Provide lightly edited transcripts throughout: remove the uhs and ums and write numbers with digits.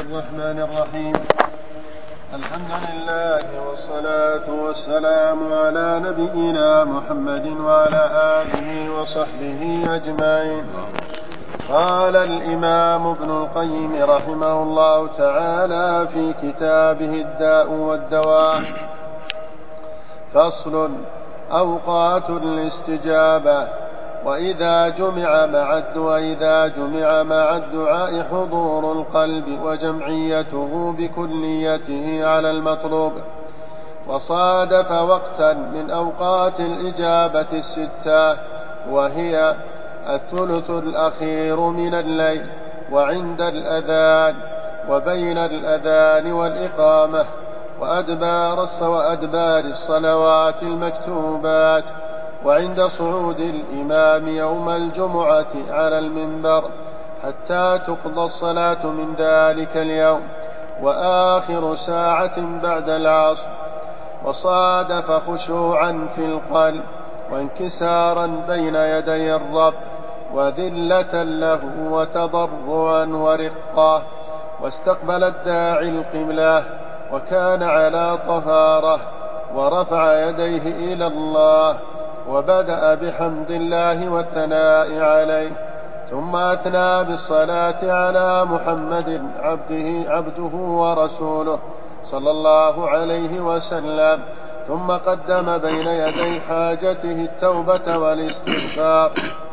الرحمن الرحيم. الحمد لله والصلاة والسلام على نبينا محمد وعلى آله وصحبه أجمعين. قال الإمام ابن القيم رحمه الله تعالى في كتابه الداء والدواء: فصل: أوقات الاستجابة. وإذا جمع مع الدعاء حضور القلب وجمعيته بكليته على المطلوب، وصادف وقتا من أوقات الإجابة الستة، وهي الثلث الأخير من الليل، وعند الأذان، وبين الأذان والإقامة، وأدبار الصلوات المكتوبات، وعند صعود الإمام يوم الجمعة على المنبر حتى تقضى الصلاة من ذلك اليوم، وآخر ساعة بعد العصر. وصادف خشوعا في القلب وانكسارا بين يدي الرب وذلة له وتضرعا ورقة، واستقبل الداعي القبلة وكان على طهارة، ورفع يديه إلى الله وبدأ بحمد الله والثناء عليه، ثم أثنى بالصلاة على محمد عبده ورسوله صلى الله عليه وسلم، ثم قدم بين يدي حاجته التوبة والاستغفار،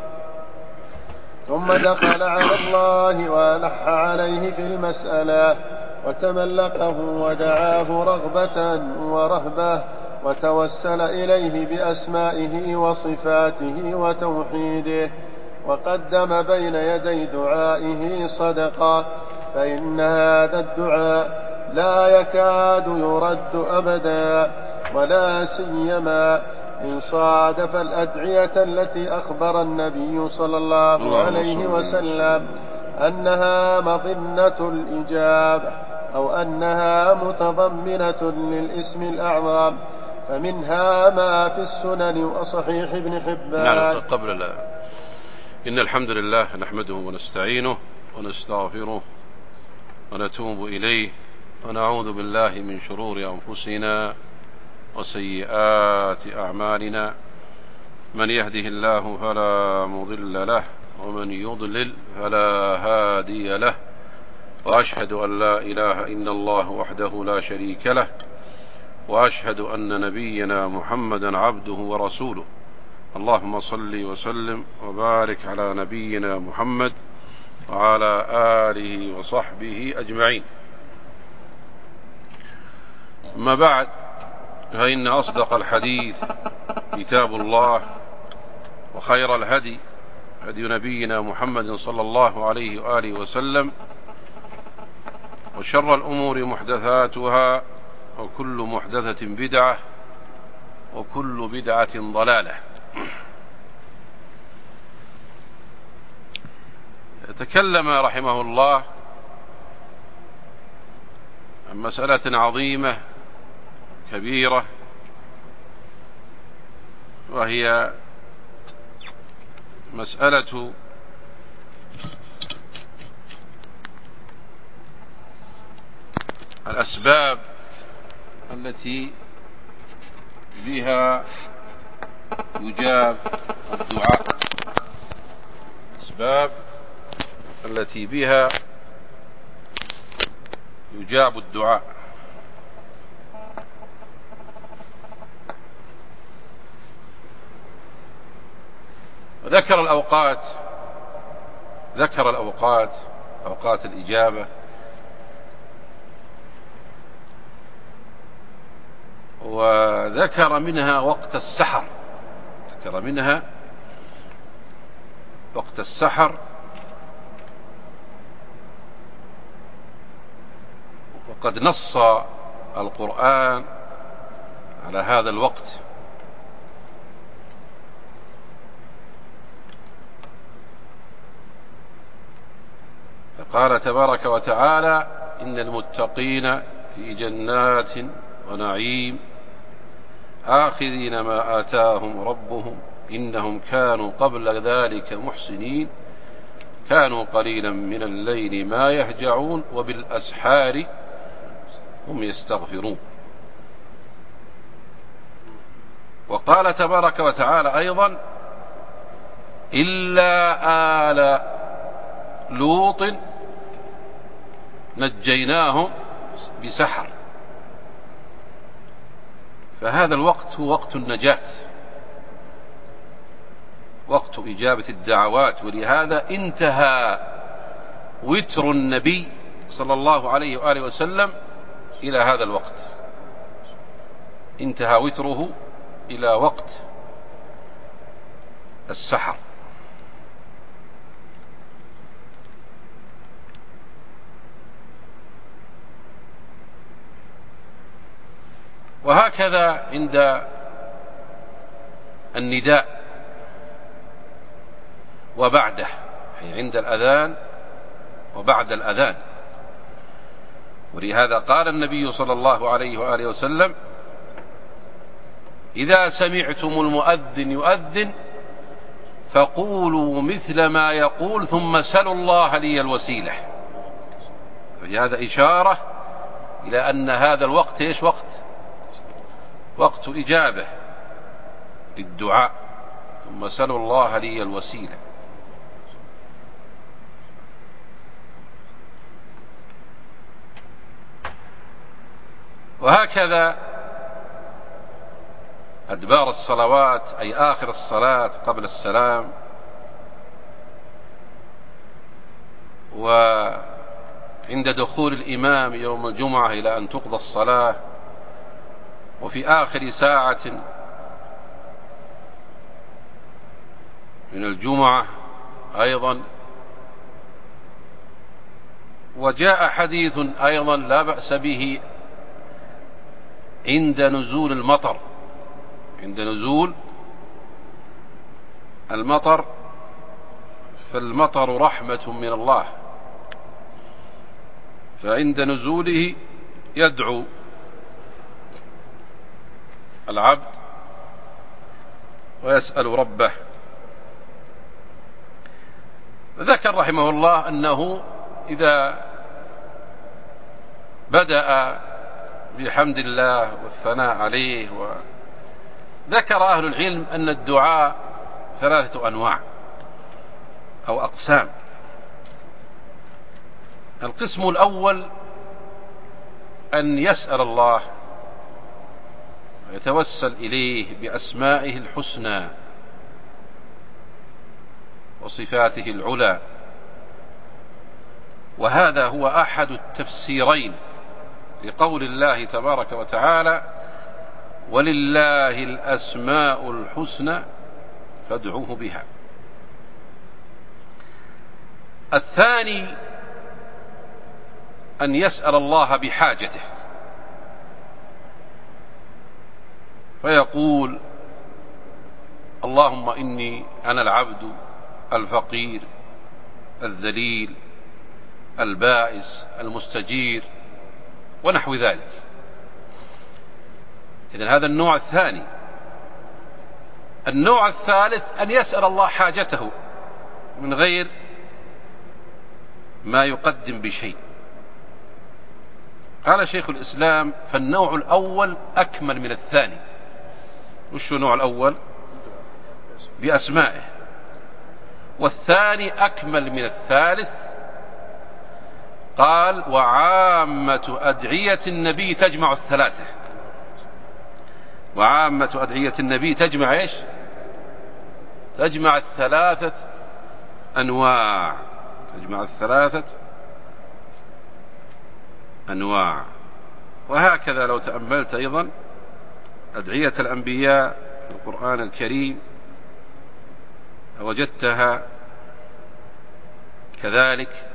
ثم دخل على الله وألح عليه في المسألة وتملقه ودعاه رغبة ورهبة، وتوسل إليه بأسمائه وصفاته وتوحيده، وقدم بين يدي دعائه صدقة، فإن هذا الدعاء لا يكاد يرد أبدا، ولا سيما إن صادف الأدعية التي أخبر النبي صلى الله عليه وسلم أنها مظنة الإجابة، أو أنها متضمنة للاسم الأعظم، فمنها ما في السنن وصحيح ابن حبان. إن الحمد لله نحمده ونستعينه ونستغفره ونتوب إليه، ونعوذ بالله من شرور أنفسنا وسيئات أعمالنا. من يهده الله فلا مضل له، ومن يضلل فلا هادي له، وأشهد أن لا إله إلا الله وحده لا شريك له، وأشهد أن نبينا محمدا عبده ورسوله. اللهم صل وسلم وبارك على نبينا محمد وعلى آله وصحبه أجمعين. أما بعد، فإن أصدق الحديث كتاب الله، وخير الهدي هدي نبينا محمد صلى الله عليه وآله وسلم، وشر الأمور محدثاتها، وكل محدثة بدعة، وكل بدعة ضلالة. تكلم رحمه الله عن مسألة عظيمة كبيرة، وهي مسألة الأسباب التي بها يجاب الدعاء. الأسباب التي بها يجاب الدعاء. وذكر الأوقات أوقات الإجابة، وذكر منها وقت السحر. وقد نص القرآن على هذا الوقت، فقال تبارك وتعالى: إن المتقين في جنات ونعيم آخذين ما آتاهم ربهم إنهم كانوا قبل ذلك محسنين كانوا قليلا من الليل ما يهجعون وبالأسحار هم يستغفرون. وقال تبارك وتعالى أيضا إلا آل لوط نجيناهم بسحر. فهذا الوقت هو وقت النجاة، وقت إجابة الدعوات. ولهذا انتهى وتر النبي صلى الله عليه وآله وسلم إلى هذا الوقت، انتهى وتره إلى وقت السحر. وهكذا عند النداء وبعده، أي عند الأذان وبعد الأذان. ولهذا قال النبي صلى الله عليه وآله وسلم إذا سمعتم المؤذن يؤذن فقولوا مثل ما يقول ثم سلوا الله لي الوسيلة. فهذا إشارة إلى أن هذا الوقت إيش؟ وقت إجابة للدعاء، ثم سلوا الله لي الوسيلة. وهكذا أدبار الصلوات، أي آخر الصلاة قبل السلام، وعند دخول الإمام يوم الجمعة إلى أن تقضى الصلاة، وفي آخر ساعة من الجمعة أيضا. وجاء حديث أيضا لا بأس به عند نزول المطر، عند نزول المطر، فالمطر رحمة من الله، فعند نزوله يدعو العبد ويسأل ربه. ذكر رحمه الله أنه إذا بدأ بحمد الله والثناء عليه، وذكر أهل العلم أن الدعاء 3 أنواع أو أقسام. القسم الأول أن يسأل الله ويتوسل إليه بأسمائه الحسنى وصفاته العلى، وهذا هو أحد التفسيرين لقول الله تبارك وتعالى ولله الأسماء الحسنى فادعوه بها. الثاني أن يسأل الله بحاجته، فيقول اللهم إني أنا العبد الفقير الذليل البائس المستجير ونحو ذلك. إذن هذا النوع الثاني. النوع الثالث أن يسأل الله حاجته من غير ما يقدم بشيء. قال شيخ الإسلام فالنوع الأول أكمل من الثاني. وش هو النوع الأول؟ بأسمائه. والثاني أكمل من الثالث. قال وعامة أدعية النبي تجمع الثلاثة. وعامة أدعية النبي تجمع إيش؟ تجمع 3 أنواع. تجمع 3 أنواع. وهكذا لو تأملت أيضا أدعية الأنبياء في القرآن الكريم وجدتها كذلك.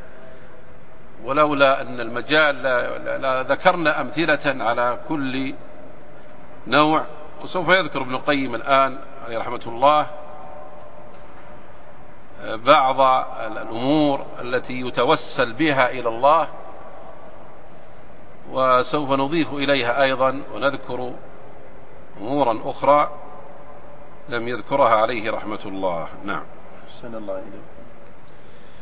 ولولا أن المجال لا ذكرنا أمثلة على كل نوع. وسوف يذكر ابن القيم الآن عليه رحمة الله بعض الأمور التي يتوسل بها إلى الله، وسوف نضيف إليها أيضا ونذكر أمورا أخرى لم يذكرها عليه رحمة الله. نعم. أحسن الله إليكم.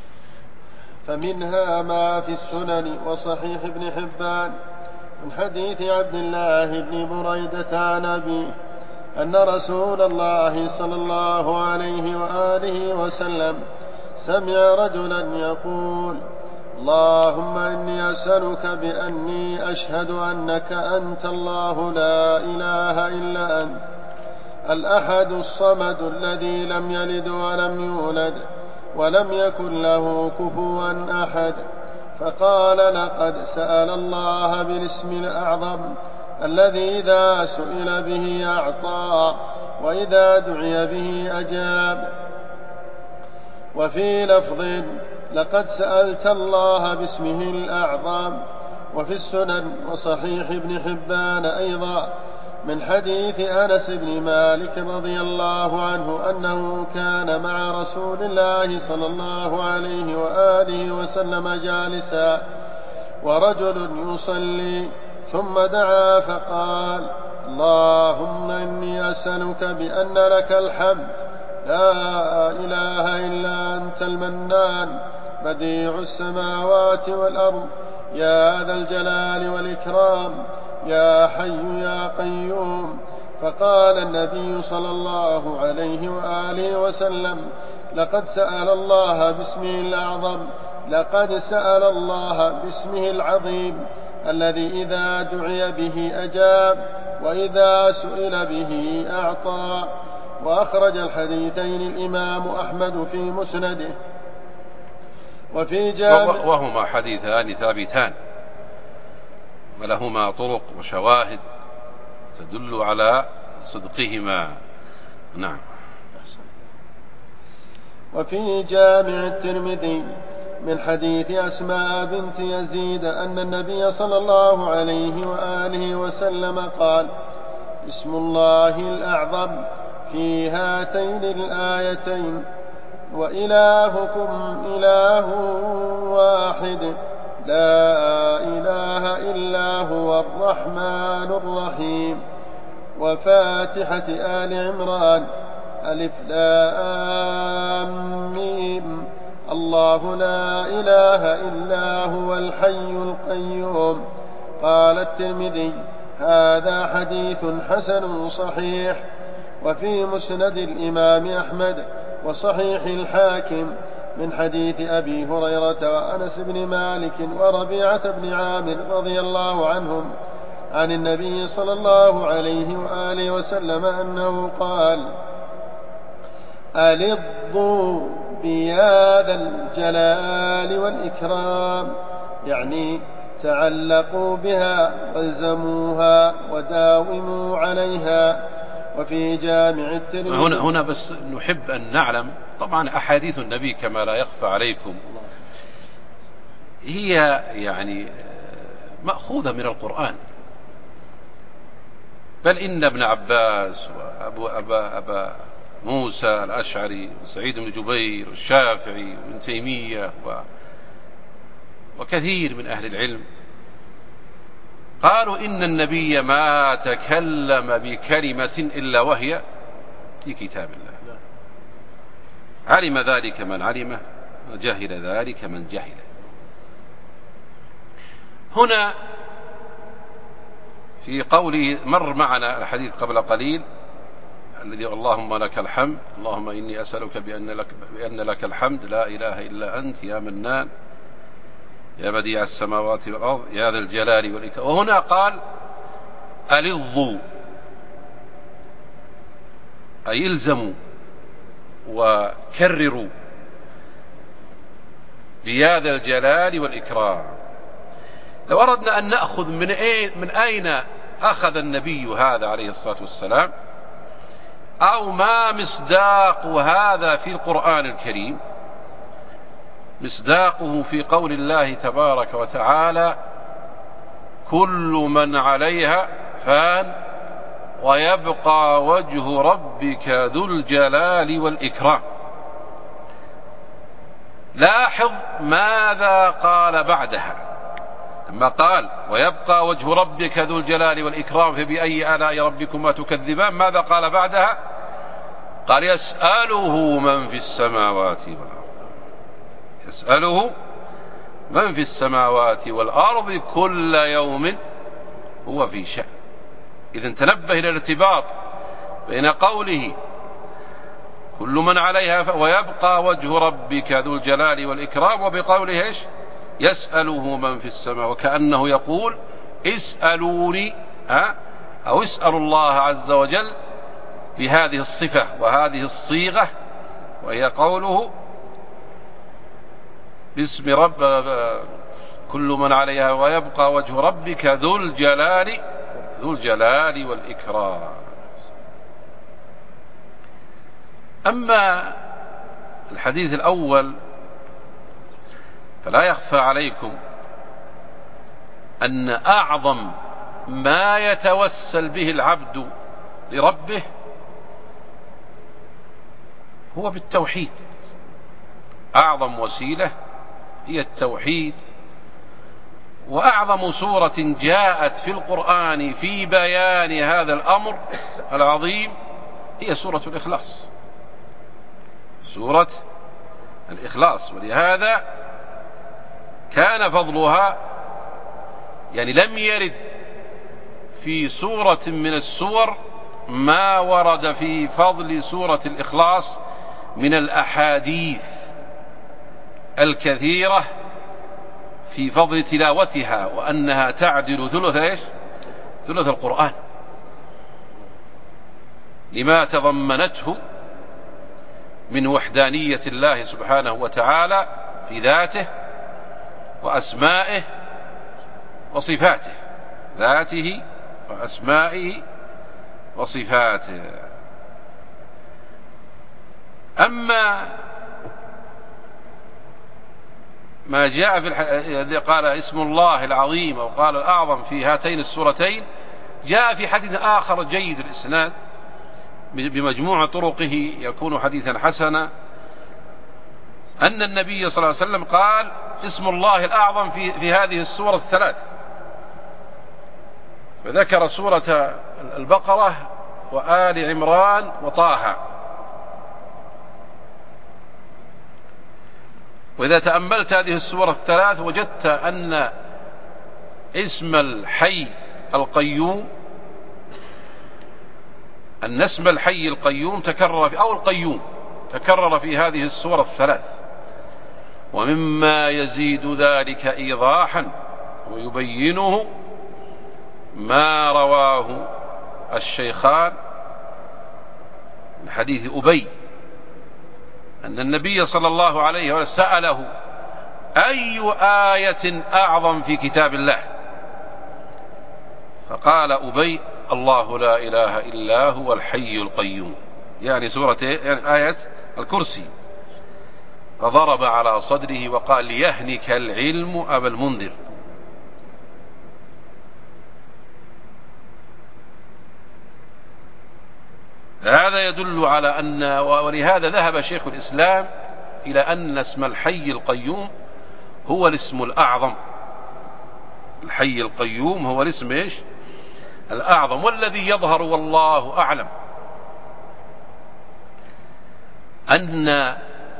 فمنها ما في السنن وصحيح ابن حبان من حديث عبد الله بن بريدة عن أبيه أن رسول الله صلى الله عليه وآله وسلم سمع رجلا يقول: اللهم إني أسألك بأني أشهد أنك أنت الله لا إله إلا أنت الأحد الصمد الذي لم يلد ولم يولد ولم يكن له كفوا أحد. فقال: لقد سأل الله بالاسم الأعظم الذي إذا سئل به أعطى وإذا دعي به أجاب. وفي لفظ: لقد سألت الله باسمه الأعظم. وفي السنن وصحيح ابن حبان أيضا من حديث أنس بن مالك رضي الله عنه أنه كان مع رسول الله صلى الله عليه وآله وسلم جالسا ورجل يصلي ثم دعا فقال: اللهم إني أسألك بأن لك الحمد لا إله إلا أنت المنان بديع السماوات والأرض يا ذا الجلال والإكرام يا حي يا قيوم. فقال النبي صلى الله عليه وآله وسلم: لقد سأل الله باسمه الأعظم لقد سأل الله باسمه العظيم الذي إذا دعي به أجاب وإذا سئل به أعطى. وأخرج الحديثين الإمام أحمد في مسنده. وفي جامع وهما حديثان ثابتان ولهما طرق وشواهد تدل على صدقهما. نعم. وفي جامع الترمذي من حديث أسماء بنت يزيد أن النبي صلى الله عليه وآله وسلم قال: اسم الله الأعظم في هاتين الآيتين وإلهكم إله واحد لا إله إلا هو الرحمن الرحيم. وفاتحة آل عمران ألف لام ميم الله لا إله إلا هو الحي القيوم. قال الترمذي: هذا حديث حسن صحيح. وفي مسند الإمام أحمد وصحيح الحاكم من حديث أبي هريرة وأنس بن مالك وربيعة بن عامر رضي الله عنهم عن النبي صلى الله عليه وآله وسلم أنه قال: ألظوا بيا ذا الجلال والإكرام، يعني تعلقوا بها والزموها وداوموا عليها. وفي جامع الترمذي هنا بس نحب أن نعلم، طبعا أحاديث النبي كما لا يخفى عليكم هي يعني مأخوذة من القرآن، بل إن ابن عباس وأبا موسى الأشعري وسعيد بن جبير والشافعي وابن تيمية وكثير من أهل العلم قالوا إن النبي ما تكلم بكلمة إلا وهي في كتاب الله، علم ذلك من علمه وجهل ذلك من جهله. هنا في قوله مر معنا الحديث قبل قليل الذي اللهم لك الحمد، اللهم إني أسألك بأن لك الحمد لا إله إلا أنت يا منان يا بديع السماوات والأرض يا ذا الجلال والإكرام. وهنا قال ألظوا، أي الزموا وكرروا بيا ذا الجلال والإكرام. لو أردنا أن نأخذ من أين أخذ النبي هذا عليه الصلاة والسلام، أو ما مصداق هذا في القرآن الكريم، مصداقه في قول الله تبارك وتعالى: كل من عليها فان ويبقى وجه ربك ذو الجلال والإكرام. لاحظ ماذا قال بعدها، لما قال ويبقى وجه ربك ذو الجلال والإكرام فبأي آلاء ربكما تكذبان، ماذا قال بعدها؟ قال يسأله من في السماوات والأرض، يسأله من في السماوات والأرض كل يوم هو في شأن. إذن تنبه إلى الارتباط بين قوله كل من عليها ويبقى وجه ربك ذو الجلال والإكرام، وبقوله إيش؟ يسأله من في السماء، وكأنه يقول اسألوني أو اسألوا الله عز وجل بهذه الصفة وهذه الصيغة، وهي قوله باسم رب كل من عليها ويبقى وجه ربك ذو الجلال والإكرام. أما الحديث الأول فلا يخفى عليكم أن أعظم ما يتوسل به العبد لربه هو بالتوحيد. أعظم وسيلة هي التوحيد، وأعظم سورة جاءت في القرآن في بيان هذا الأمر العظيم هي سورة الإخلاص، سورة الإخلاص. ولهذا كان فضلها يعني لم يرد في سورة من السور ما ورد في فضل سورة الإخلاص من الأحاديث الكثيرة في فضل تلاوتها، وأنها تعدل ثلث القرآن، لما تضمنته من وحدانية الله سبحانه وتعالى في ذاته وأسمائه وصفاته، ذاته وأسمائه وصفاته. أما ما جاء في الذي قال اسم الله العظيم أو قال الأعظم في هاتين السورتين، جاء في حديث آخر جيد الإسناد بمجموع طرقه يكون حديثا حسنا، أن النبي صلى الله عليه وسلم قال اسم الله الأعظم في هذه السور الثلاث، فذكر سورة البقرة وآل عمران وطه. وإذا تأملت هذه السور الثلاث وجدت أن اسم الحي القيوم، أن اسم الحي القيوم تكرر في هذه السور الثلاث. ومما يزيد ذلك إيضاحا ويبينه ما رواه الشيخان من حديث أبي أن النبي صلى الله عليه وسلم سأله أي آية أعظم في كتاب الله، فقال أبي الله لا إله إلا هو الحي القيوم، يعني سورة يعني آية الكرسي. فضرب على صدره وقال ليهنك العلم أبا المنذر. هذا يدل على أن، ولهذا ذهب شيخ الإسلام إلى أن اسم الحي القيوم هو الاسم الأعظم. الحي القيوم هو الاسم إيش؟ الأعظم. والذي يظهر والله أعلم أن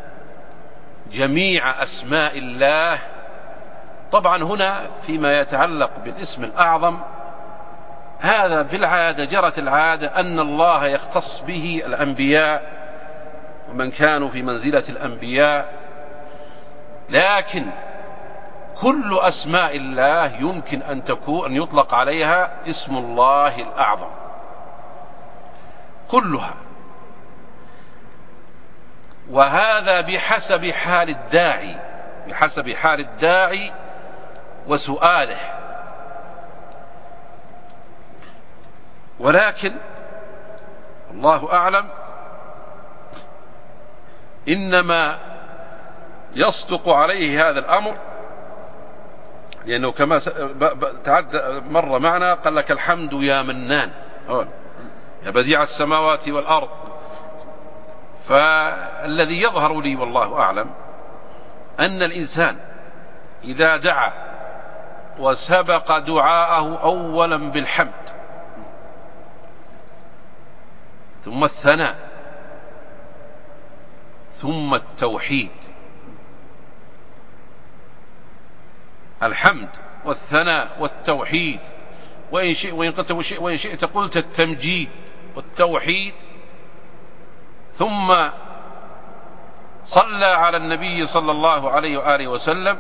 جميع أسماء الله، طبعا هنا فيما يتعلق بالاسم الأعظم، هذا في العادة جرت العادة أن الله يختص به الأنبياء ومن كانوا في منزلة الأنبياء، لكن كل أسماء الله يمكن أن يطلق عليها اسم الله الأعظم كلها، وهذا بحسب حال الداعي وسؤاله. ولكن الله أعلم إنما يصدق عليه هذا الأمر، لأنه كما تعدى مرة معنا قال لك الحمد يا منان يا بديع السماوات والأرض. فالذي يظهر لي والله أعلم أن الإنسان إذا دعا وسبق دعاءه أولا بالحمد ثم الثناء ثم التوحيد الحمد والثناء والتوحيد، وإن شئت قلت التمجيد والتوحيد، ثم صلى على النبي صلى الله عليه وآله وسلم،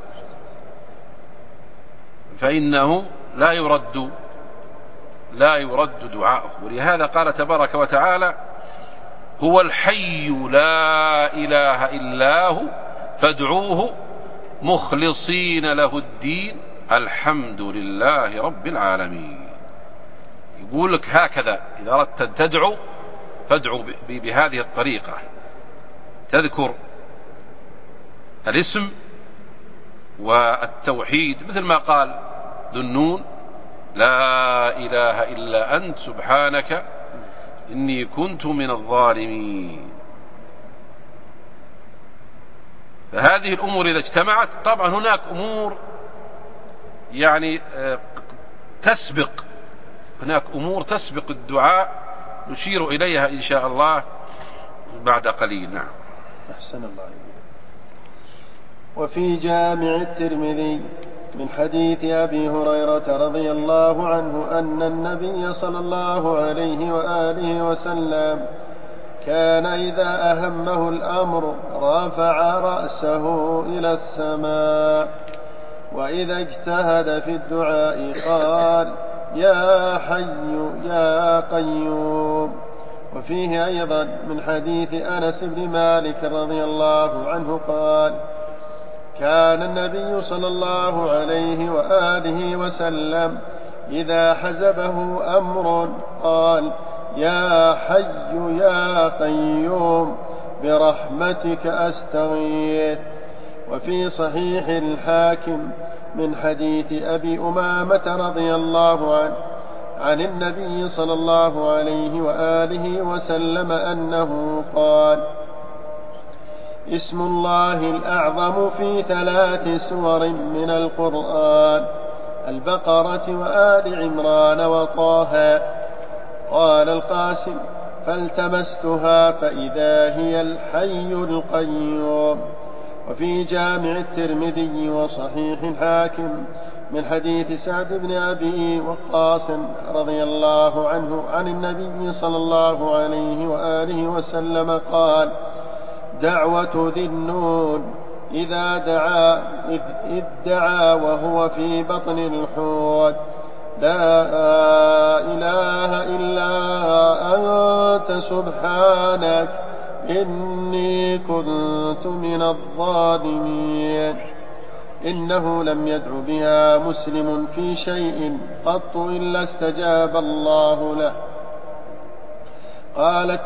فإنه لا يرد دعاؤه. ولهذا قال تبارك وتعالى: هو الحي لا إله إلا هو فادعوه مخلصين له الدين الحمد لله رب العالمين. يقول لك هكذا إذا أردت أن تدعو فادعو بهذه الطريقة، تذكر الاسم والتوحيد مثل ما قال ذو النون: لا إله إلا أنت سبحانك إني كنت من الظالمين. فهذه الأمور إذا اجتمعت، طبعا هناك أمور يعني تسبق الدعاء، نشير إليها إن شاء الله بعد قليل. نعم. أحسن الله إليك. وفي جامع الترمذي من حديث أبي هريرة رضي الله عنه أن النبي صلى الله عليه وآله وسلم كان إذا أهمه الأمر رفع رأسه إلى السماء، وإذا اجتهد في الدعاء قال: يا حي يا قيوم. وفيه أيضا من حديث أنس بن مالك رضي الله عنه قال: كان النبي صلى الله عليه وآله وسلم إذا حزبه أمر قال: يا حي يا قيوم برحمتك أستغيث. وفي صحيح الحاكم من حديث أبي أمامة رضي الله عنه عن النبي صلى الله عليه وآله وسلم أنه قال: اسم الله الأعظم في 3 سور من القرآن: البقرة وآل عمران وطه. قال القاسم: فالتمستها فإذا هي الحي القيوم. وفي جامع الترمذي وصحيح الحاكم من حديث سعد بن أبي وقاص رضي الله عنه عن النبي صلى الله عليه وآله وسلم قال: دعوة ذي النون إذ دعا وهو في بطن الحوت: لا إله إلا أنت سبحانك إني كنت من الظالمين. إنه لم يدع بها مسلم في شيء قط إلا استجاب الله له. قال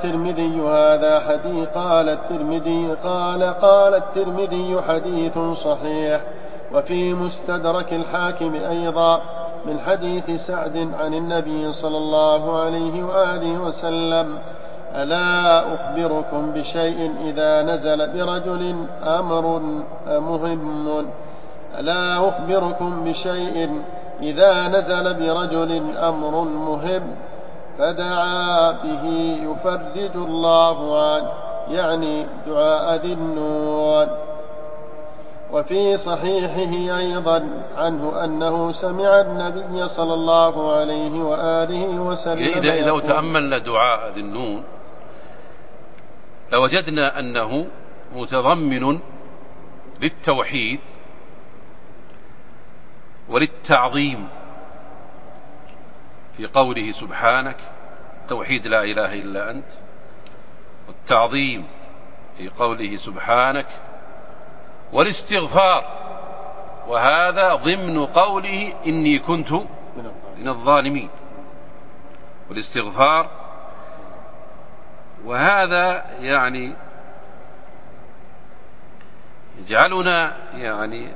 الترمذي حديث صحيح. وفي مستدرك الحاكم أيضا من حديث سعد عن النبي صلى الله عليه وآله وسلم: ألا أخبركم بشيء إذا نزل برجل أمر مهم فدعا به يفرج الله عنه، يعني دعاء ذي النون. وفي صحيحه أيضا عنه أنه سمع النبي صلى الله عليه وآله وسلم إذا تأملنا دعاء ذي النون لوجدنا أنه متضمن للتوحيد وللتعظيم في قوله سبحانك، توحيد لا إله إلا أنت، والتعظيم في قوله سبحانك، والاستغفار، وهذا ضمن قوله إني كنت من الظالمين، والاستغفار. وهذا يعني يجعلنا يعني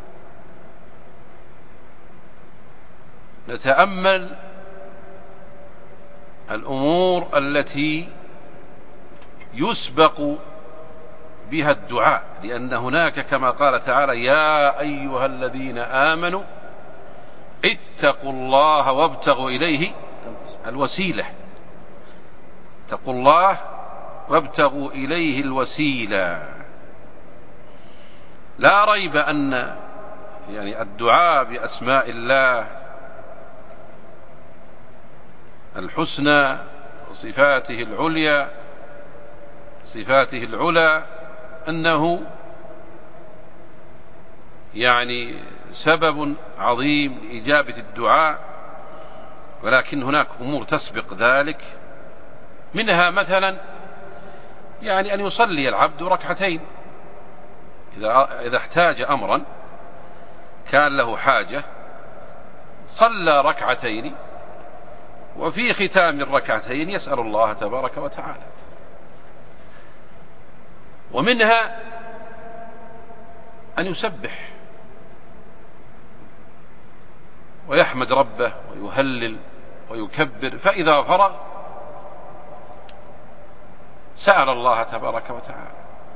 نتأمل الأمور التي يسبق بها الدعاء، لأن هناك كما قال تعالى: يا أيها الذين آمنوا اتقوا الله وابتغوا إليه الوسيلة. اتقوا الله وابتغوا إليه الوسيلة. لا ريب أن يعني الدعاء بأسماء الله الحسنى وصفاته العليا صفاته العلى أنه يعني سبب عظيم لإجابة الدعاء، ولكن هناك أمور تسبق ذلك، منها مثلا يعني أن يصلي العبد ركعتين إذا احتاج أمرا، كان له حاجة صلى ركعتين، وفي ختام الركعتين يسأل الله تبارك وتعالى. ومنها أن يسبح ويحمد ربه ويهلل ويكبر، فإذا فرغ سأل الله تبارك وتعالى.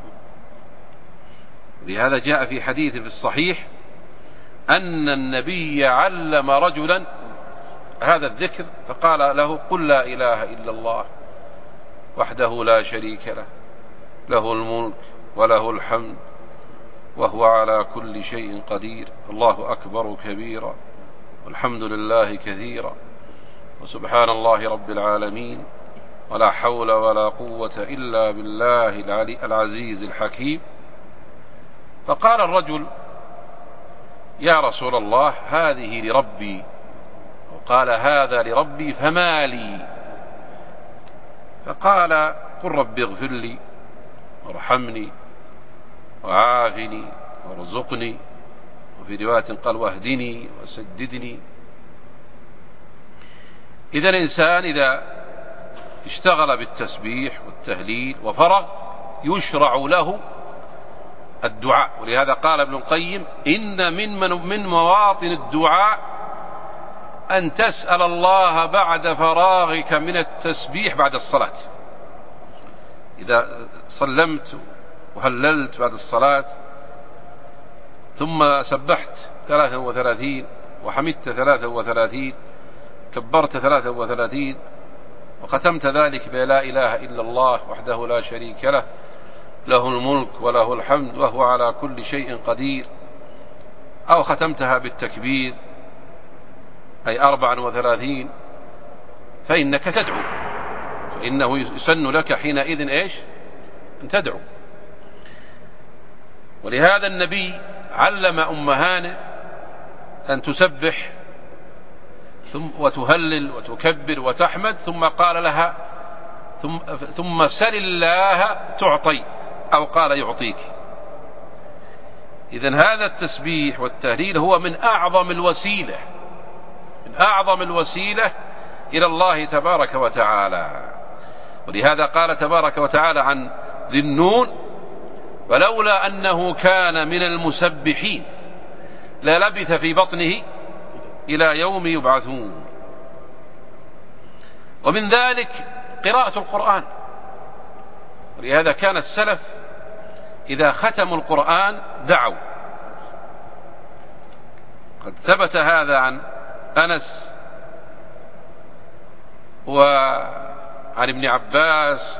لهذا جاء في حديث في الصحيح أن النبي علم رجلا هذا الذكر فقال له: قل لا إله إلا الله وحده لا شريك له، له الملك وله الحمد وهو على كل شيء قدير، الله أكبر كبيرا والحمد لله كثيرا وسبحان الله رب العالمين ولا حول ولا قوة إلا بالله العزيز الحكيم. فقال الرجل: يا رسول الله، هذه لربي. وقال: هذا لربي فما لي؟ فقال: قل رب اغفر لي وارحمني وعافني وارزقني، وفي رواية قال: واهدني وسددني. إذا الإنسان إذا اشتغل بالتسبيح والتهليل وفرغ يشرع له الدعاء. ولهذا قال ابن القيم: إن من مواطن الدعاء أن تسأل الله بعد فراغك من التسبيح بعد الصلاة. إذا سلمت وهللت بعد الصلاة ثم سبحت 33 وحمدت 33 كبرت 33 وختمت ذلك بلا إله إلا الله وحده لا شريك له، له الملك وله الحمد وهو على كل شيء قدير، أو ختمتها بالتكبير أي 34، فإنك تدعو، فإنه يسن لك حينئذ إيش؟ أن تدعو. ولهذا النبي علم أم هانئ أن تسبح وتهلل وتكبر وتحمد، ثم قال لها: ثم سل الله تعطي، أو قال يعطيك. إذن هذا التسبيح والتهليل هو من أعظم الوسيلة إلى الله تبارك وتعالى. ولهذا قال تبارك وتعالى عن ذي النون: ولولا أنه كان من المسبحين للبث في بطنه إلى يوم يبعثون. ومن ذلك قراءة القرآن. ولهذا كان السلف إذا ختموا القرآن دعوا. قد ثبت هذا عن أنس وعن ابن عباس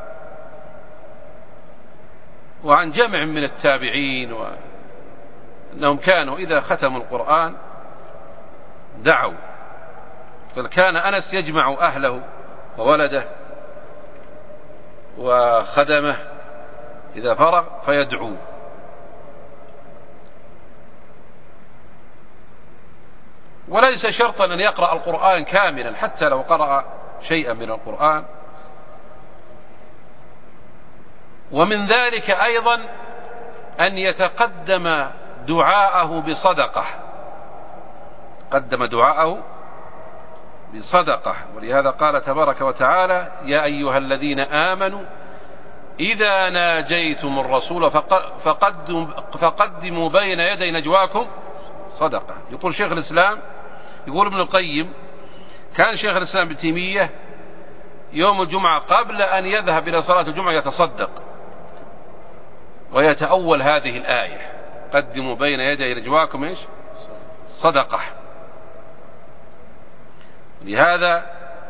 وعن جمع من التابعين، وأنهم كانوا إذا ختموا القرآن دعوا. بل كان أنس يجمع أهله وولده وخدمه إذا فرغ فيدعو. وليس شرطا أن يقرأ القرآن كاملا، حتى لو قرأ شيئا من القرآن. ومن ذلك أيضا أن يتقدم دعاءه بصدقة، قدم دعاءه بصدقة. ولهذا قال تبارك وتعالى: يا أيها الذين آمنوا إذا ناجيتم الرسول فقدموا بين يدي نجواكم صدقة. يقول شيخ الإسلام، يقول ابن القيم: كان شيخ الإسلام ابن تيمية يوم الجمعة قبل أن يذهب إلى صلاة الجمعة يتصدق ويتأول هذه الآية: قدموا بين يدي نجواكم إيش؟ صدقة. لهذا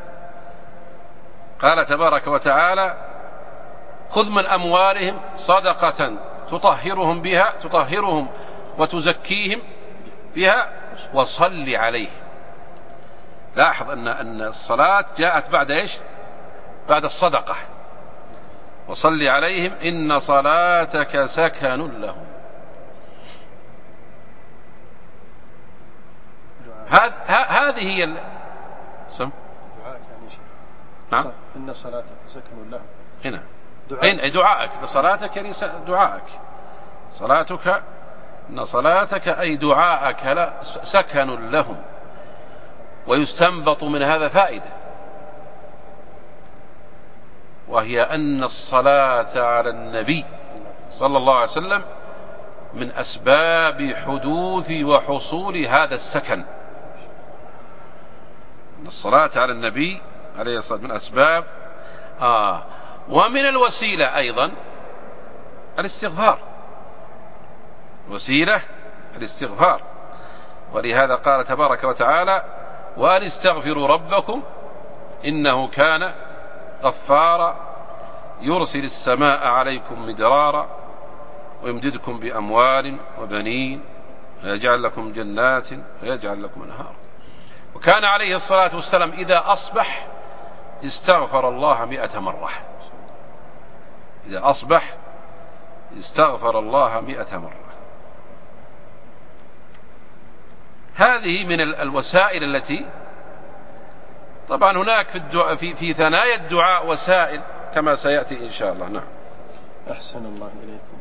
قال تبارك وتعالى: خذ من أموالهم صدقة تطهرهم وتزكيهم فيها وصل عليه. لاحظ أن الصلاة جاءت بعد إيش؟ بعد الصدقة. وصل عليهم إن صلاتك سكن لهم. هذه هي دعاء يعني شيء. نعم. إن صلاتك سكن لهم. هنا دعائك. صلاتك يعني دعائك. صلاتك إن صلاتك أي دعاءك لا سكن لهم. ويستنبط من هذا فائدة، وهي أن الصلاة على النبي صلى الله عليه وسلم من أسباب حدوث وحصول هذا السكن. الصلاة على النبي عليه الصلاة والسلام من أسباب ومن الوسيلة أيضا الاستغفار. وسيلة الاستغفار. ولهذا قال تبارك وتعالى وأن استغفروا ربكم إنه كان غفارا يرسل السماء عليكم مدرارا ويمددكم بأموال وبنين ويجعل لكم جنات ويجعل لكم أنهارا. وكان عليه الصلاة والسلام إذا أصبح استغفر الله 100 مرة. إذا أصبح استغفر الله 100 مرة. هذه من الوسائل التي طبعا هناك في ثنايا الدعاء وسائل كما سيأتي إن شاء الله. نعم. أحسن الله إليكم.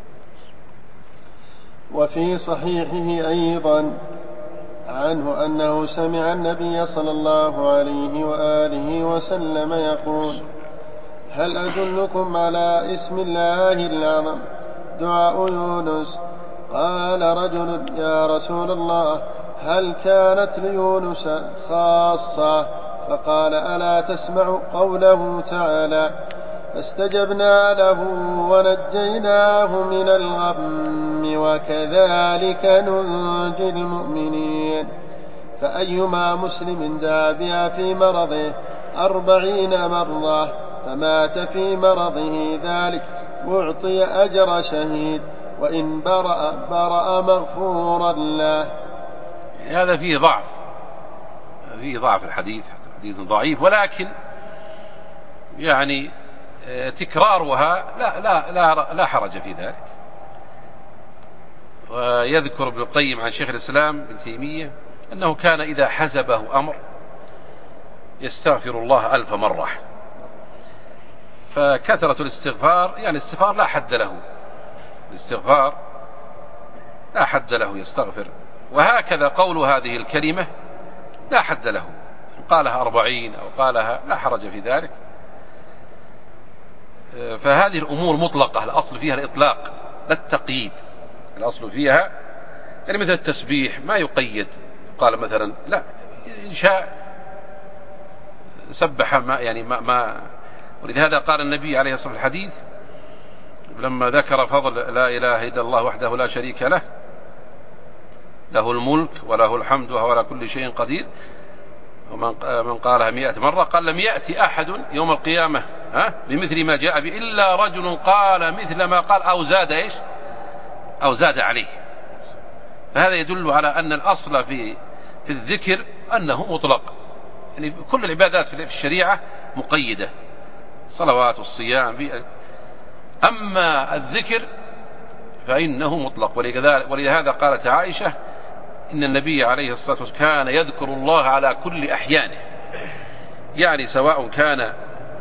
وفي صحيحه أيضا عنه أنه سمع النبي صلى الله عليه وآله وسلم يقول هل أدلكم على اسم الله الأعظم دعاء يونس؟ قال رجل يا رسول الله هل كانت ليونس خاصة؟ فقال ألا تسمع قوله تعالى فاستجبنا له ونجيناه من الغم وكذلك ننجي المؤمنين. فأيما مسلم دعا بها في مرضه 40 مرة فمات في مرضه ذلك أعطي أجر شهيد وإن برأ مغفورا له. هذا فيه ضعف الحديث، حديث ضعيف، ولكن يعني تكرارها لا حرج في ذلك. ويذكر ابن القيم عن شيخ الإسلام ابن تيمية أنه كان إذا حزبه أمر يستغفر الله 1000 مرة. فكثرة الاستغفار يعني الاستغفار لا حد له. الاستغفار لا حد له، يستغفر. وهكذا قول هذه الكلمة لا حد له، قالها 40 أو قالها لا حرج في ذلك. فهذه الأمور مطلقة، الأصل فيها الإطلاق لا التقييد. الأصل فيها يعني مثل التسبيح ما يقيد، قال مثلا لا، إن شاء سبح ما ولهذا قال النبي عليه الصلاة والسلام الحديث لما ذكر فضل لا إله إلا الله وحده لا شريك له له الملك وله الحمد وهو على كل شيء قدير، ومن قالها 100 مرة قال لم يأتي أحد يوم القيامة بمثل ما جاء به إلا رجل قال مثل ما قال أو زاد عليه. فهذا يدل على أن الأصل في الذكر أنه مطلق، يعني كل العبادات في الشريعة مقيدة، الصلوات والصيام أما الذكر فإنه مطلق. ولهذا قالت عائشة إن النبي عليه الصلاة والسلام كان يذكر الله على كل أحيانه، يعني سواء كان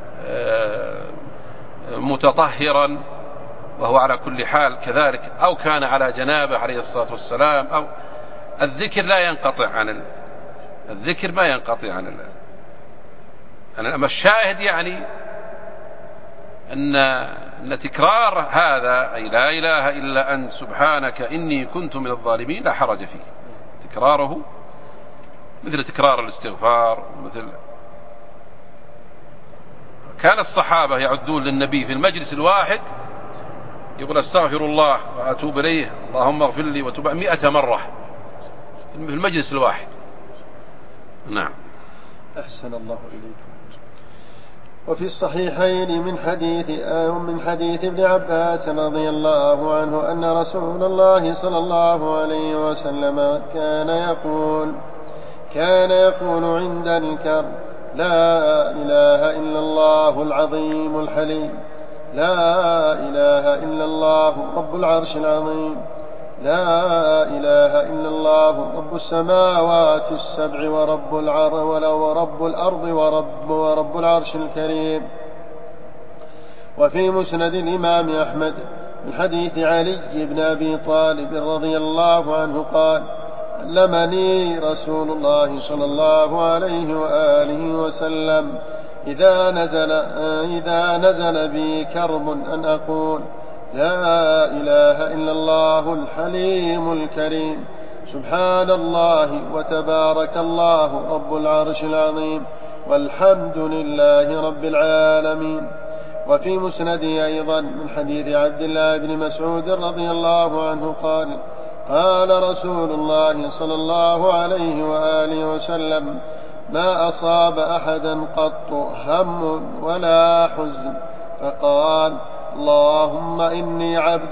متطهرا وهو على كل حال كذلك، أو كان على جنابه عليه الصلاة والسلام، أو الذكر لا ينقطع عن الذكر ما ينقطع عن أما الشاهد يعني أن تكرار هذا أي لا إله إلا أنت سبحانك إني كنت من الظالمين لا حرج فيه. تكراره مثل تكرار الاستغفار. كان الصحابة يعدون للنبي في المجلس الواحد يقول استغفر الله وأتوب إليه اللهم اغفر لي وتوب 100 مرة في المجلس الواحد. نعم. أحسن الله إليكم. وفي الصحيحين من حديث ابن عباس رضي الله عنه أن رسول الله صلى الله عليه وسلم كان يقول عند الكرب: لا إله إلا الله العظيم الحليم، لا إله إلا الله رب العرش العظيم، لا إله إلا الله رب السماوات السبع ورب الأرض ورب العرش الكريم. وفي مسند الإمام أحمد من حديث علي بن أبي طالب رضي الله عنه قال: علمني رسول الله صلى الله عليه وآله وسلم إذا نزل بي كرب أن أقول: لا إله إلا الله الحليم الكريم، سبحان الله وتبارك الله رب العرش العظيم، والحمد لله رب العالمين. وفي مسنده أيضا من حديث عبد الله بن مسعود رضي الله عنه قال: قال رسول الله صلى الله عليه وآله وسلم: ما أصاب أحدا قط هم ولا حزن فقال: اللهم إني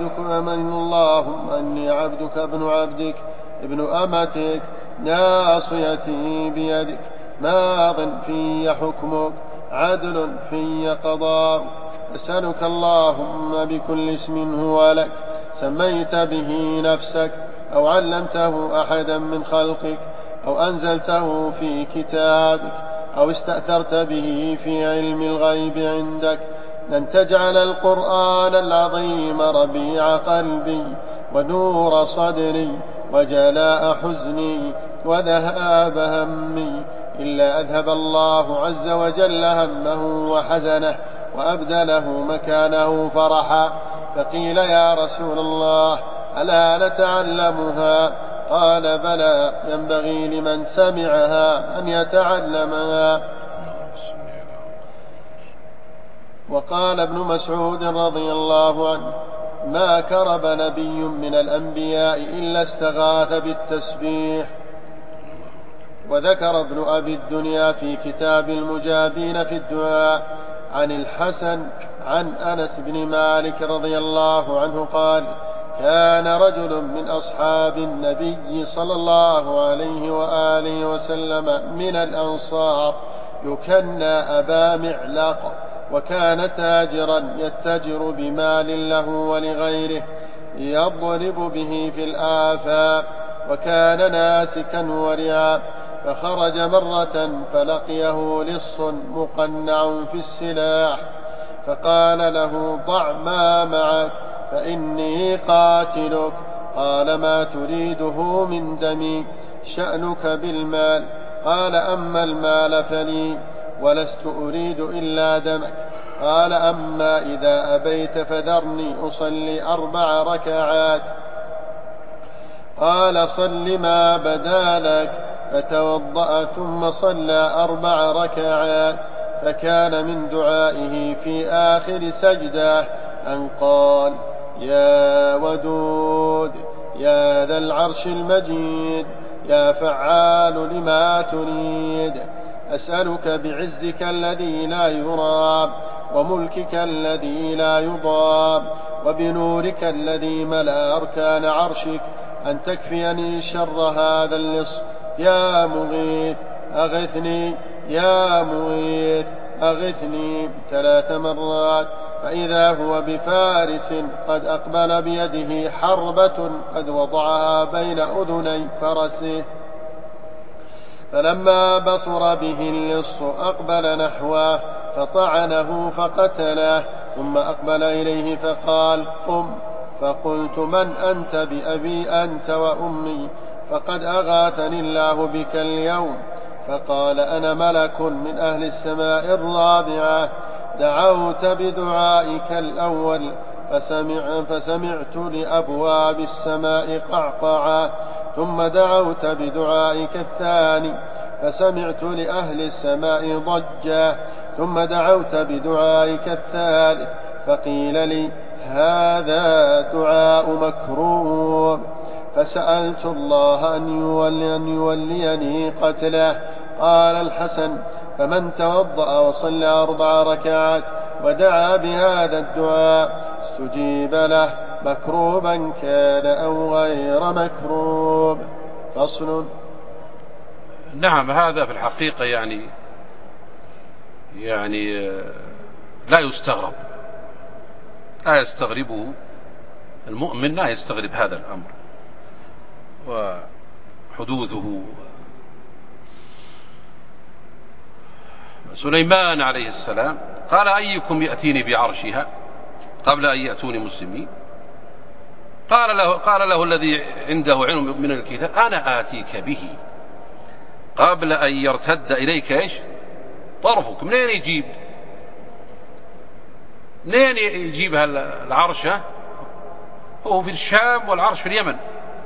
عبدك ابن عبدك ابن أمتك، ناصيتي بيدك، ماض في حكمك، عدل في قضاء، أسألك اللهم بكل اسم هو لك سميت به نفسك أو علمته أحدا من خلقك أو أنزلته في كتابك أو استأثرت به في علم الغيب عندك، أن تجعل القرآن العظيم ربيع قلبي ونور صدري وجلاء حزني وذهاب همي، إلا أذهب الله عز وجل همه وحزنه وأبدله مكانه فرحا. فقيل: يا رسول الله ألا نتعلمها؟ قال: بلى، ينبغي لمن سمعها أن يتعلمها. وقال ابن مسعود رضي الله عنه: ما كرب نبي من الأنبياء إلا استغاث بالتسبيح. وذكر ابن أبي الدنيا في كتاب المجابين في الدعاء عن الحسن عن أنس بن مالك رضي الله عنه قال: كان رجل من أصحاب النبي صلى الله عليه وآله وسلم من الأنصار يكنى أبا معلق، وكان تاجرا يتجر بمال له ولغيره يضرب به في الآفاق، وكان ناسكا ورعا. فخرج مرة فلقيه لص مقنع في السلاح، فقال له: ضع ما معك فإني قاتلك. قال: ما تريده من دمي؟ شأنك بالمال. قال: أما المال فلي ولست أريد إلا دمك. قال: أما إذا أبيت فذرني أصلي 4 ركعات. قال: صل ما بدا لك. فتوضأ ثم صلى 4 ركعات. فكان من دعائه في آخر سجدة أن قال: يا ودود، يا ذا العرش المجيد، يا فعال لما تريد، أسألك بعزك الذي لا يرام، وملكك الذي لا يضام، وبنورك الذي ملأ أركان عرشك، أن تكفيني شر هذا اللص. يا مغيث أغثني، يا مغيث أغثني 3 مرات. فإذا هو بفارس قد أقبل بيده حربة قد وضعها بين أذني فرسه، فلما بصر به اللص أقبل نحوه فطعنه فقتله، ثم أقبل إليه فقال: قم. فقلت: من أنت؟ بأبي أنت وأمي، فقد أغاثني الله بك اليوم. فقال: أنا ملك من أهل السماء الرابعة، دعوت بدعائك الأول فسمعت لأبواب السماء قعقعا، ثم دعوت بدعائك الثاني فسمعت لأهل السماء ضجا، ثم دعوت بدعائك الثالث فقيل لي: هذا دعاء مكروه. فسألت الله أن يوليني قتله. قال الحسن: فمن توضأ وصلى 4 ركعات ودعا بهذا الدعاء استجيب له مكروبا كان أو غير مكروب. فصل. نعم، هذا في الحقيقة يعني لا يستغرب، لا يستغربه المؤمن، لا يستغرب هذا الأمر وحدوثه. سليمان عليه السلام قال أيكم يأتيني بعرشها قبل أن يأتوني مسلمين؟ قال له الذي عنده علم من الكتاب أنا آتيك به قبل أن يرتد إليك طرفك. منين يجيب العرش؟ هو في الشام والعرش في اليمن،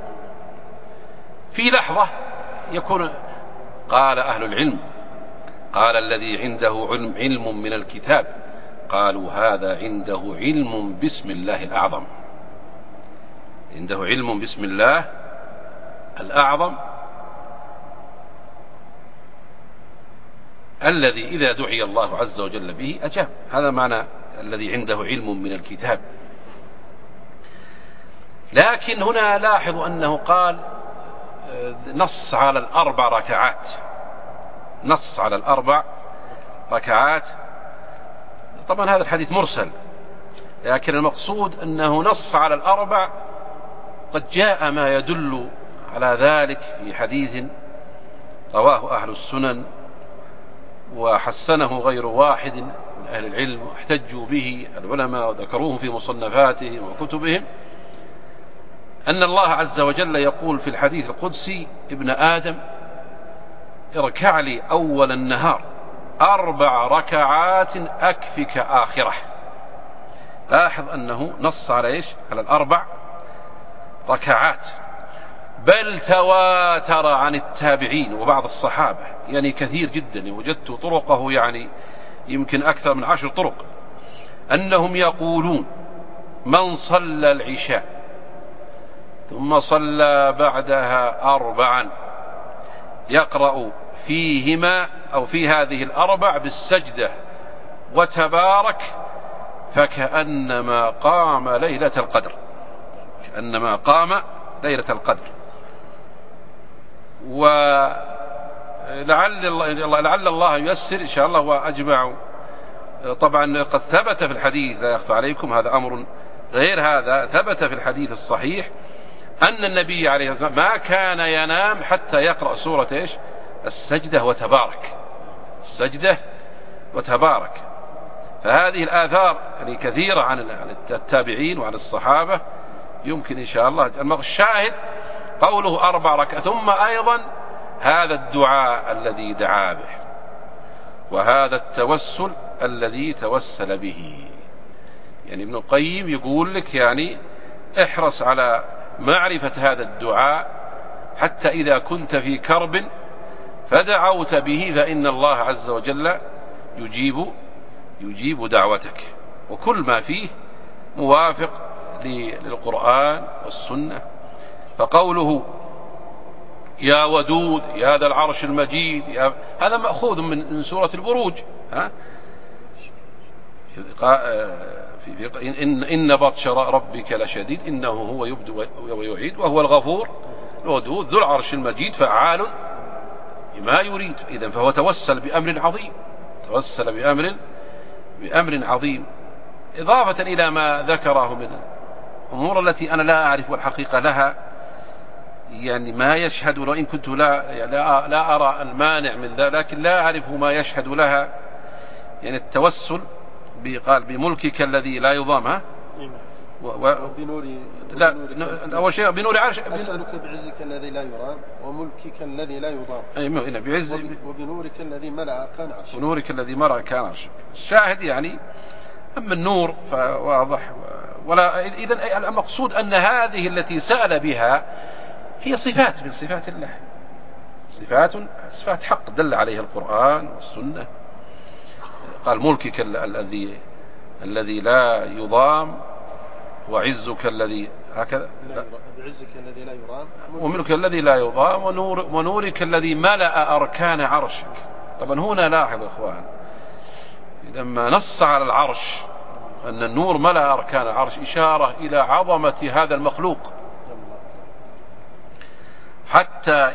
في لحظة يكون. قال أهل العلم، قال الذي عنده علم من الكتاب، قالوا هذا عنده علم باسم الله الأعظم، عنده علم باسم الله الأعظم الذي إذا دعي الله عز وجل به أجاب. هذا معنى الذي عنده علم من الكتاب. لكن هنا لاحظوا أنه قال نص على ال4 ركعات، نص على ال4 ركعات. طبعا هذا الحديث مرسل، لكن المقصود أنه نص على ال4. قد جاء ما يدل على ذلك في حديث رواه أهل السنن وحسنه غير واحد من أهل العلم، واحتجوا به العلماء وذكروه في مصنفاتهم وكتبهم، أن الله عز وجل يقول في الحديث القدسي: ابن آدم اركع لي أول النهار 4 ركعات أكفك آخره. لاحظ أنه نص على على ال4 ركعات، بل تواتر عن التابعين وبعض الصحابة، يعني كثير جدا، وجدت طرقه يعني يمكن أكثر من 10 طرق، أنهم يقولون من صلى العشاء ثم صلى بعدها 4 يقرأ فيهما أو في هذه ال4 بالسجدة وتبارك فكأنما قام ليلة القدر، كأنما قام ليلة القدر. ولعل الله ييسر إن شاء الله وأجمع. طبعا قد ثبت في الحديث، لا يخفى عليكم، هذا أمر غير هذا، ثبت في الحديث الصحيح أن النبي عليه الصلاة والسلام ما كان ينام حتى يقرأ سورة السجدة وتبارك، السجدة وتبارك. فهذه الآثار يعني كثيرة عن التابعين وعن الصحابة، يمكن إن شاء الله. الشاهد قوله 4 ركعات، ثم أيضا هذا الدعاء الذي دعا به، وهذا التوسل الذي توسل به. يعني ابن القيم يقول لك يعني احرص على معرفة هذا الدعاء، حتى إذا كنت في كرب فدعوت به فإن الله عز وجل يجيب دعوتك، وكل ما فيه موافق للقرآن والسنة. فقوله يا ودود يا ذا العرش المجيد، هذا مأخوذ من سورة البروج. إن بطش ربك لشديد إنه هو يبدئ ويعيد وهو الغفور الودود ذو العرش المجيد فعال لما يريد. إذن فهو توسل بأمر عظيم، توسل بأمر عظيم، إضافة إلى ما ذكره من الأمور التي أنا لا أعرف الحقيقة لها، يعني ما يشهد، وإن كنت لا أرى المانع من ذلك، لكن لا أعرف ما يشهد لها. يعني التوسل قال بملكك الذي لا يضام، أول شيء بنور عرش، أسألك بعزك الذي لا يرام وملكك الذي لا يضام، بعز وبنورك الذي ملأ كان عرشك، ونورك الذي ملأ كان عرشك. الشاهد يعني أما النور فواضح. ولا إذن المقصود أن هذه التي سأل بها هي صفات من صفات الله، صفات حق دل عليها القرآن والسنة. قال ملكك الذي لا يضام، وعزك الذي هكذا، بعزك الذي لا يرام، وملك الذي لا يضام، ونورك الذي ملأ أركان عرشك. طبعا هنا لاحظ إخوان، لما نص على العرش أن النور ملأ أركان العرش إشارة إلى عظمة هذا المخلوق، حتى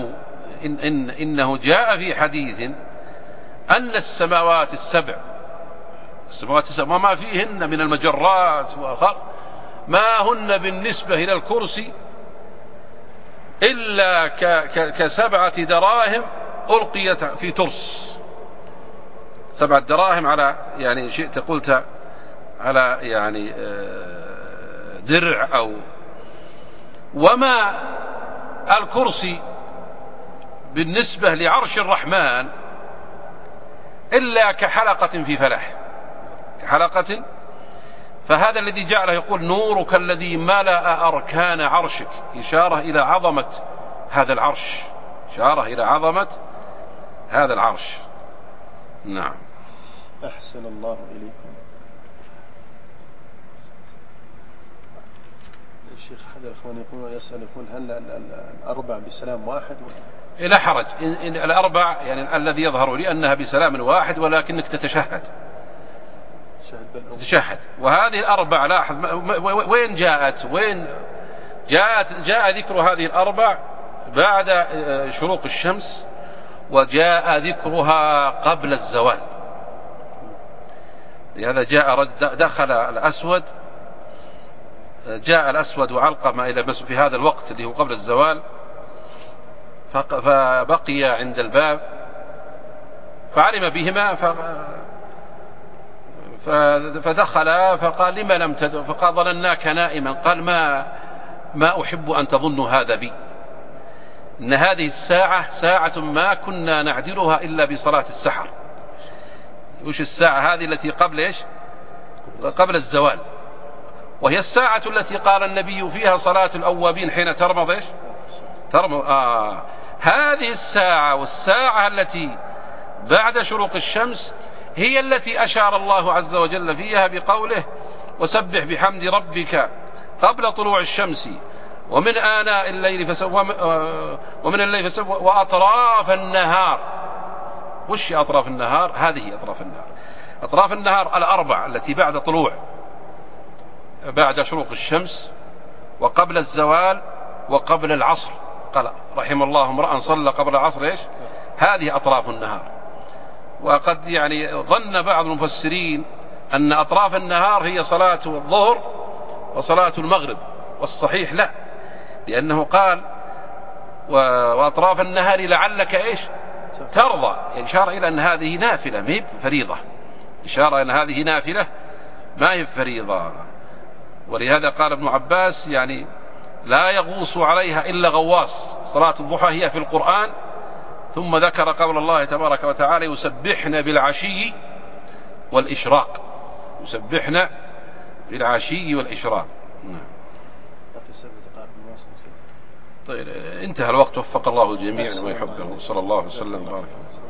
إنه جاء في حديث أن السماوات السبع وما فيهن من المجرات والخلق ما هن بالنسبة إلى الكرسي إلا كسبعة دراهم ألقيت في ترس. 7 دراهم على يعني شئت قلت على يعني درع أو وما الكرسي بالنسبة لعرش الرحمن إلا كحلقة في فلاح، كحلقة. فهذا الذي جعله يقول نورك الذي ملأ أركان عرشك، إشارة إلى عظمة هذا العرش، إشارة إلى عظمة هذا العرش. نعم. أحسن الله إليكم. الشيخ أحد الأخوان يقول هل الأربع بسلام واحد؟ لا حرج، الأربع يعني الذي يظهر لي أنها بسلام واحد، ولكنك تتشهد. وهذه الأربع لاحظ وين جاءت، جاء ذكر هذه الأربع بعد شروق الشمس، وجاء ذكرها قبل الزوال. لهذا دخل الأسود، جاء الأسود وعلقمة إلى في هذا الوقت اللي هو قبل الزوال، فبقي عند الباب فعلم بهما فدخل فقال لما لم تدع، فقال ظنناك نائما. قال ما أحب أن تظنوا هذا بي، إن هذه الساعة ساعة ما كنا نعدلها إلا بصلاة السحر. وش الساعة هذه التي قبل إيش؟ قبل الزوال، وهي الساعة التي قال النبي فيها صلاة الأوابين حين ترمض إيش؟ ترمض. هذه الساعة والساعة التي بعد شروق الشمس هي التي أشار الله عز وجل فيها بقوله وسبح بحمد ربك قبل طلوع الشمس ومن آناء الليل ومن الليل وأطراف النهار. وش أطراف النهار؟ هذه أطراف النهار. أطراف النهار الأربع التي بعد طلوع، بعد شروق الشمس وقبل الزوال وقبل العصر. قال رحم الله امرأ صلى قبل العصر إيش؟ هذه أطراف النهار. وقد يعني ظن بعض المفسرين أن أطراف النهار هي صلاة الظهر وصلاة المغرب، والصحيح لا، لأنه قال وأطراف النهار لعلك إيش؟ ترضى، يعني إشارة إلى أن هذه نافلة ما هي فريضة، إشارة أن هذه نافلة ما هي فريضة. ولهذا قال ابن عباس يعني لا يغوص عليها إلا غواص. صلاة الضحى هي في القرآن، ثم ذكر قول الله تبارك وتعالى يسبحن بالعشي والإشراق، يسبحن بالعشي والإشراق. طيب انتهى الوقت، وفق الله الجميع وما يحبه، صلى الله وسلم وبارك.